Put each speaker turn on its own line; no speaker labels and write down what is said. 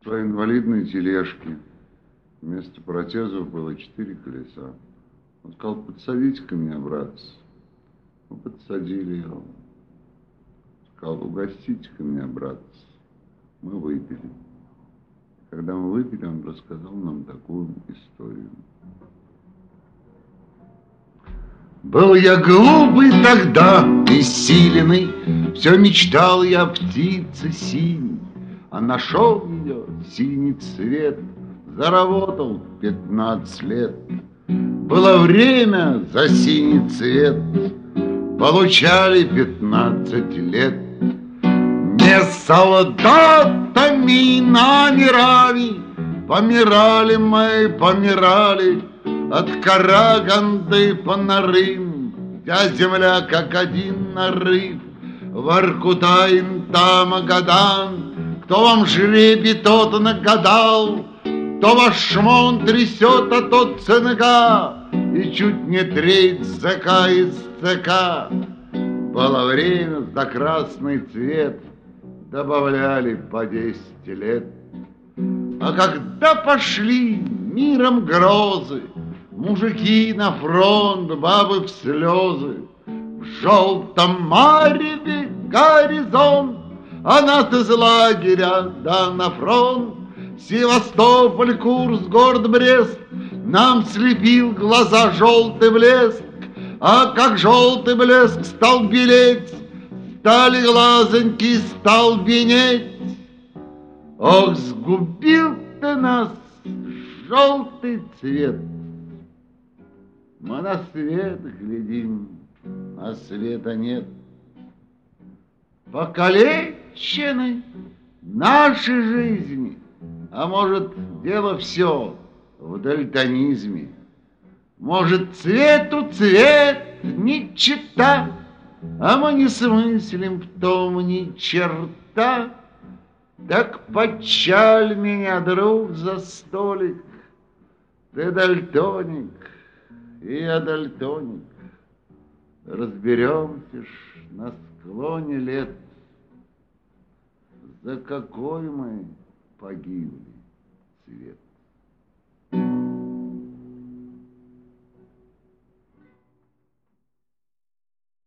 Шла инвалидной тележки. Вместо протезов было 4 колеса. Он сказал: подсадите-ка меня, братцы. Мы подсадили его. Сказал: угостите-ка меня, братцы. Мы выпили. Когда мы выпили, он рассказал нам такую историю. Был я глупый тогда, бессиленный, все мечтал я о птице синей, а нашел ее синий цвет, заработал 15 лет. Было время за синий цвет, получали 15 лет. Не солдатами номерами помирали мы, помирали от Караганды по Нарым. Вся земля как один нарыв, Воркутай, Магадан. Кто вам жребий, тот нагадал, кто ваш шмон трясет, а тот цинга, и чуть не треть ЦК из ЦК. Было время за красный цвет добавляли по 10 лет. А когда пошли миром грозы, мужики на фронт, бабы в слезы, в желтом мареве горизонт, а нас из лагеря да на фронт. Севастополь, Курск, город Брест нам слепил глаза желтый блеск. А как желтый блеск стал белеть, стали глазоньки столбенеть. Ох, сгубил ты нас желтый цвет. Мы на свет глядим, а света нет. Покалечены наши жизни, а может, дело все в дальтонизме. Может, цвету цвет не чета, а мы не смыслим в том ни черта. Так почаль меня, друг, за столик. Ты дальтоник, и я дальтоник. Разберемся ж на склоне лет, за какой мы погибли цвет.